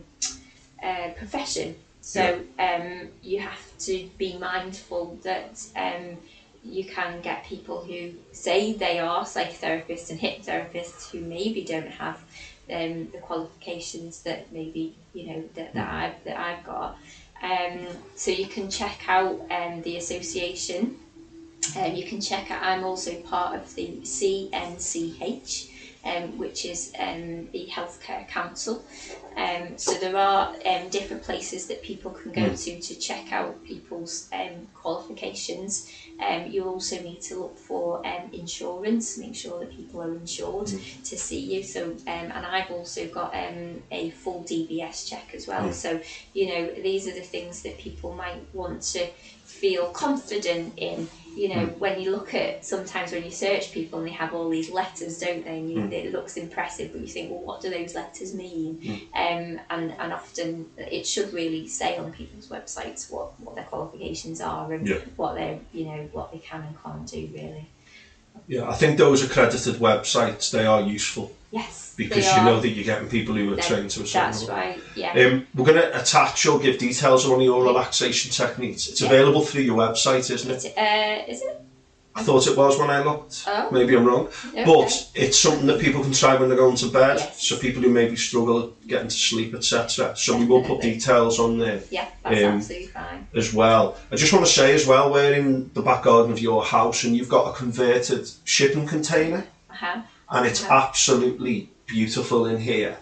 Speaker 2: uh, profession. So yeah. um, you have to be mindful that um, you can get people who say they are psychotherapists and hypnotherapists who maybe don't have um, the qualifications that maybe, you know, that, that I've that I've got. Um, so you can check out um, the association. Um, you can check out, I'm also part of the C N C H, um, which is um, the Healthcare Council. Um, so there are um, different places that people can go mm. to to check out people's um, qualifications. Um, you also need to look for um, insurance, make sure that people are insured mm. to see you. So, um, and I've also got um, a full D B S check as well. Mm. So, you know, these are the things that people might want to feel confident in. You know, mm. when you look at, sometimes when you search people and they have all these letters, don't they? And you, mm. it looks impressive, but you think, well, what do those letters mean? Mm. Um, and, and often it should really say on people's websites what, what their qualifications are and
Speaker 1: yeah.
Speaker 2: what they you know, what they can and can't do, really.
Speaker 1: Yeah, I think those accredited websites, they are useful.
Speaker 2: Yes,
Speaker 1: because you know that you're getting people who are They're, trained to a certain
Speaker 2: That's
Speaker 1: level.
Speaker 2: right, yeah.
Speaker 1: Um, we're going to attach or give details on your relaxation techniques. It's yeah. available through your website, isn't it?
Speaker 2: it uh, is it?
Speaker 1: I thought it was when I looked.
Speaker 2: Oh.
Speaker 1: Maybe I'm wrong.
Speaker 2: Okay.
Speaker 1: But it's something that people can try when they're going to bed.
Speaker 2: Yes.
Speaker 1: So people who maybe struggle at getting to sleep, et cetera. So we will put details on there.
Speaker 2: Yeah, that's um, absolutely fine.
Speaker 1: As well. I just want to say as well, we're in the back garden of your house and you've got a converted shipping container.
Speaker 2: I have.
Speaker 1: And it's
Speaker 2: I have.
Speaker 1: absolutely beautiful in here.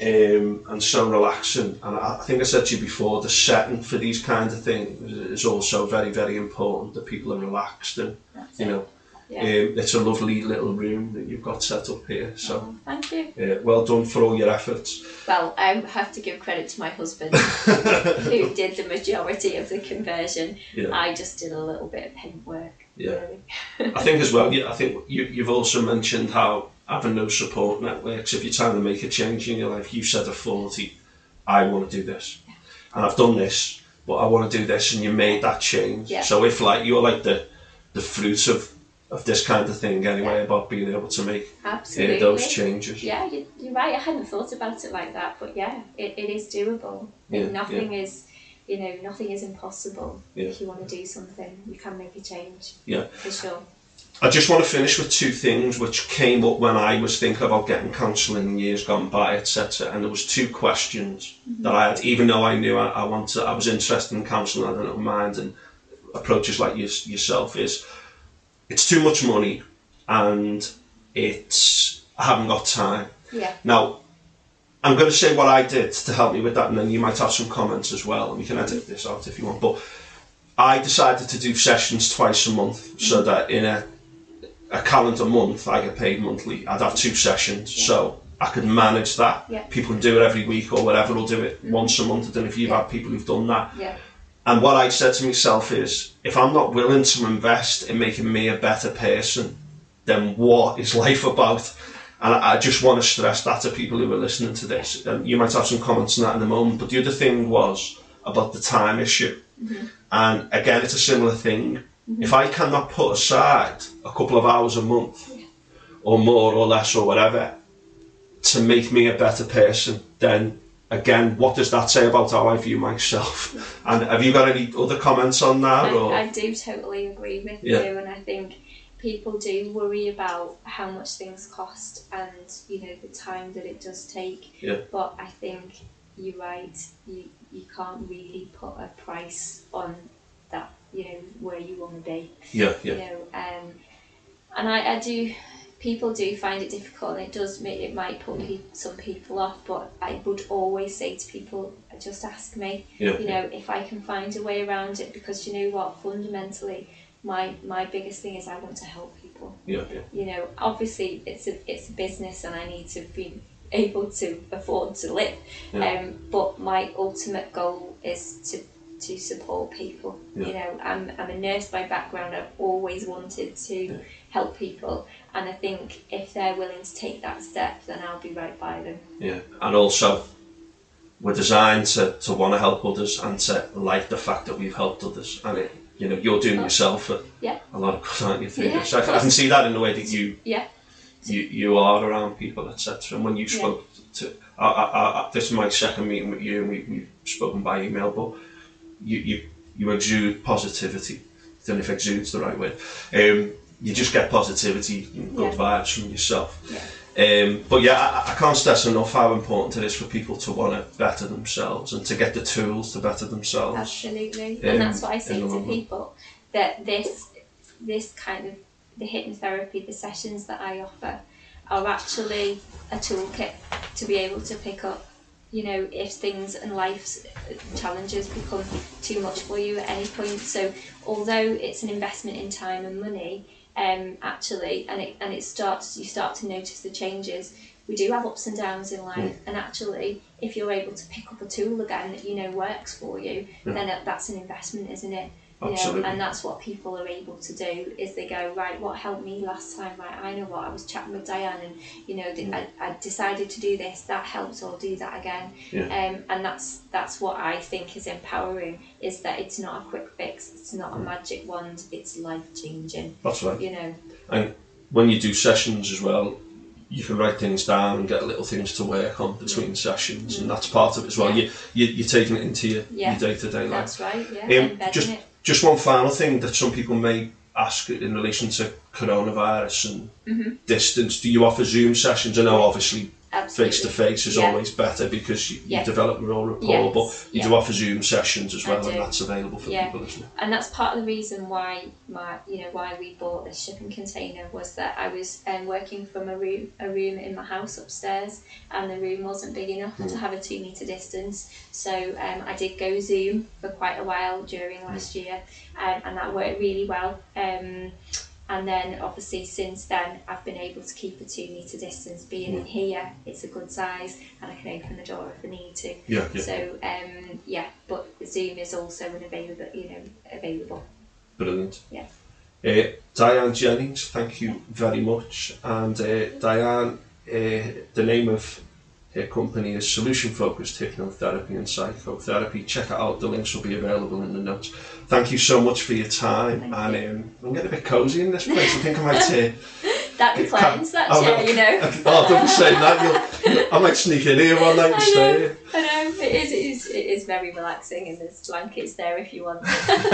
Speaker 1: Um, and so relaxing, and I, I think I said to you before, the setting for these kind of things is also very, very important, that people are relaxed and
Speaker 2: That's
Speaker 1: you
Speaker 2: it.
Speaker 1: know
Speaker 2: yeah.
Speaker 1: um, it's a lovely little room that you've got set up here, so
Speaker 2: oh, thank you.
Speaker 1: Uh, well done for all your efforts.
Speaker 2: Well, I have to give credit to my husband who did the majority of the conversion. Yeah. I just did a little bit of paint work.
Speaker 1: Yeah,
Speaker 2: really.
Speaker 1: I think as well, yeah, I think you, you've also mentioned how having no support networks, if you're trying to make a change in your life, you said at forty, I want to do this. Yeah. And I've done this, but I want to do this, and you made that change.
Speaker 2: Yeah.
Speaker 1: So if like you're like the the fruit of, of this kind of thing anyway, yeah. about being able to make
Speaker 2: Absolutely.
Speaker 1: Uh, those changes.
Speaker 2: Yeah, you, you're right, I hadn't thought about it like that, but yeah, it, it is doable.
Speaker 1: Yeah.
Speaker 2: Nothing
Speaker 1: yeah.
Speaker 2: is, you know, nothing is impossible.
Speaker 1: Yeah.
Speaker 2: If you want to do something, you can make a change.
Speaker 1: Yeah.
Speaker 2: For sure.
Speaker 1: I just want to finish with two things which came up when I was thinking about getting counselling in years gone by, et cetera. And there was two questions mm-hmm. that I had, even though I knew I, I wanted, I was interested in counselling, I don't know, mind, and approaches like your, yourself is, it's too much money and it's, I haven't got time.
Speaker 2: Yeah.
Speaker 1: Now, I'm going to say what I did to help me with that, and then you might have some comments as well, and we can edit this out if you want. But I decided to do sessions twice a month, mm-hmm. so that in a a calendar month, I get paid monthly, I'd have two sessions, yeah. so I could manage that.
Speaker 2: Yeah.
Speaker 1: People can do it every week or whatever, will do it mm-hmm. once a month. I don't know if you've yeah. had people who've done that.
Speaker 2: Yeah.
Speaker 1: And what I said to myself is, if I'm not willing to invest in making me a better person, then what is life about? And I just want to stress that to people who are listening to this. And you might have some comments on that in a moment, but the other thing was about the time issue.
Speaker 2: Mm-hmm.
Speaker 1: And again, it's a similar thing. Mm-hmm. If I cannot put aside a couple of hours a month, yeah. or more or less or whatever, to make me a better person, then again, what does that say about how I view myself? Yeah. And have you got any other comments on that?
Speaker 2: I,
Speaker 1: or?
Speaker 2: I do totally agree with
Speaker 1: yeah.
Speaker 2: you, and I think people do worry about how much things cost and, you know, the time that it does take.
Speaker 1: Yeah.
Speaker 2: But I think you're right, you, you can't really put a price on that, you know, where you want to be.
Speaker 1: Yeah, yeah.
Speaker 2: You know, um, and I, I do, people do find it difficult, and it does make, it might put pe- some people off, but I would always say to people, just ask me,
Speaker 1: yeah,
Speaker 2: you know,
Speaker 1: yeah.
Speaker 2: if I can find a way around it, because you know what, fundamentally, my my biggest thing is I want to help people.
Speaker 1: Yeah, yeah.
Speaker 2: You know, obviously it's a it's a business, and I need to be able to afford to live.
Speaker 1: Yeah.
Speaker 2: Um, but my ultimate goal is to to support people.
Speaker 1: Yeah.
Speaker 2: You know, I'm I'm a nurse by background. I've always wanted to
Speaker 1: yeah.
Speaker 2: help people, and I think if they're willing to take that step, then I'll be right by them.
Speaker 1: Yeah, and also we're designed to, to want to help others and to like the fact that we've helped others, and it, you know, you're doing yourself a,
Speaker 2: yeah.
Speaker 1: a lot of good, aren't you?
Speaker 2: Yeah,
Speaker 1: so I, I can see that in the way that you
Speaker 2: yeah.
Speaker 1: you, you are around people, et cetera. And when you spoke yeah. to, I, I, I, this is my second meeting with you, and we, we've spoken by email, but you, you, you exude positivity. I don't know if exude's the right word. Um, you just get positivity and good yeah. vibes from yourself.
Speaker 2: Yeah.
Speaker 1: Um, but yeah, I, I can't stress enough how important it is for people to want to better themselves and to get the tools to better themselves.
Speaker 2: Absolutely,
Speaker 1: um,
Speaker 2: and that's what I say to
Speaker 1: moment.
Speaker 2: people, that this this kind of, the hypnotherapy, the sessions that I offer are actually a toolkit to be able to pick up, you know, if things and life's challenges become too much for you at any point. So although it's an investment in time and money, Um, actually, and it and it starts. You start to notice the changes. We do have ups and downs in life,
Speaker 1: mm.
Speaker 2: and actually, if you're able to pick up a tool again that you know works for you,
Speaker 1: yeah.
Speaker 2: then that's an investment, isn't it? You
Speaker 1: Absolutely.
Speaker 2: know, and that's what people are able to do. Is they go, right, what helped me last time? Right, I know what I was chatting with Diane, and you know,
Speaker 1: mm.
Speaker 2: I, I decided to do this. That helped, so I'll do that again.
Speaker 1: Yeah.
Speaker 2: Um, and that's that's what I think is empowering. Is that it's not a quick fix. It's not a
Speaker 1: mm.
Speaker 2: magic wand. It's life changing.
Speaker 1: That's right.
Speaker 2: You know.
Speaker 1: And when you do sessions as well, you can write things down and get little things to work on between mm. sessions, mm. and that's part of it as well. Yeah. You, you, you're taking it into your,
Speaker 2: yeah.
Speaker 1: your day-to-day life.
Speaker 2: That's right, yeah.
Speaker 1: Um, just,
Speaker 2: it.
Speaker 1: just one final thing that some people may ask in relation to coronavirus and
Speaker 2: mm-hmm.
Speaker 1: distance. Do you offer Zoom sessions? I know obviously
Speaker 2: Absolutely.
Speaker 1: face-to-face is
Speaker 2: yeah.
Speaker 1: always better because you,
Speaker 2: yeah.
Speaker 1: you develop more rapport,
Speaker 2: yes.
Speaker 1: but you
Speaker 2: yeah.
Speaker 1: do offer Zoom sessions as well,
Speaker 2: I
Speaker 1: and
Speaker 2: do.
Speaker 1: that's available for
Speaker 2: yeah.
Speaker 1: people, isn't it?
Speaker 2: And that's part of the reason why my, you know, why we bought this shipping container, was that I was um, working from a room, a room in my house upstairs, and the room wasn't big enough mm. to have a two metre distance. So um, I did go Zoom for quite a while during last mm. year, um, and that worked really well. Um, And then obviously since then I've been able to keep a two metre distance. Being
Speaker 1: yeah.
Speaker 2: in here, it's a good size, and I can open the door if I need to.
Speaker 1: Yeah, yeah.
Speaker 2: So um, yeah, but Zoom is also an available, you know, available.
Speaker 1: Brilliant.
Speaker 2: Yeah.
Speaker 1: Uh, Diane Jennings, thank you very much. And uh, Diane, uh, the name of her company is Solution Focused Hypnotherapy and Psychotherapy. Check it out, the links will be available in the notes. Thank you so much for your time.
Speaker 2: Thank
Speaker 1: and
Speaker 2: you.
Speaker 1: Um, I'm getting a bit cosy in this place. I think I might uh,
Speaker 2: that reclines, that
Speaker 1: oh,
Speaker 2: chair, you know.
Speaker 1: Oh, don't be saying that. You'll, I might sneak in here one night and
Speaker 2: I
Speaker 1: stay
Speaker 2: know,
Speaker 1: here.
Speaker 2: I know, it is, it is, it is very relaxing, and there's blankets there if you want.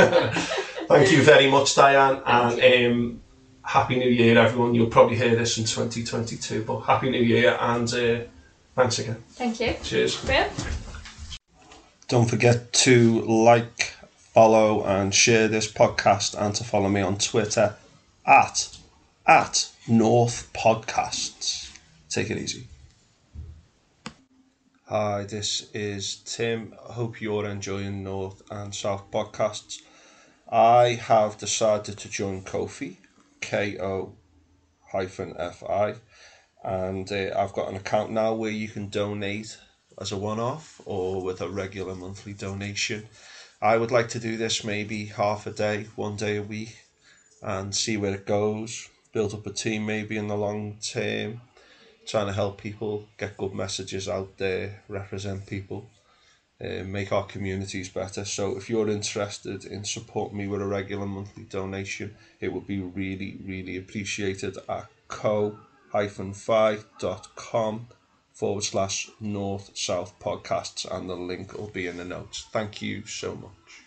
Speaker 1: Thank you very much, Diane,
Speaker 2: Thank
Speaker 1: and um, Happy New Year, everyone. You'll probably hear this in twenty twenty-two, but Happy New Year, and uh, thanks again.
Speaker 2: Thank you.
Speaker 1: Cheers.
Speaker 2: Real?
Speaker 1: Don't forget to like, follow and share this podcast, and to follow me on Twitter at at North Podcasts. Take it easy. Hi, this is Tim. I hope you're enjoying North and South Podcasts. I have decided to join Ko-fi, K O hyphen F I, and uh, I've got an account now where you can donate as a one-off or with a regular monthly donation. I would like to do this maybe half a day, one day a week, and see where it goes. Build up a team maybe in the long term, trying to help people, get good messages out there, represent people, uh, make our communities better. So if you're interested in supporting me with a regular monthly donation, it would be really, really appreciated at ko-fi.com forward slash North South Podcasts, and the link will be in the notes. Thank you so much.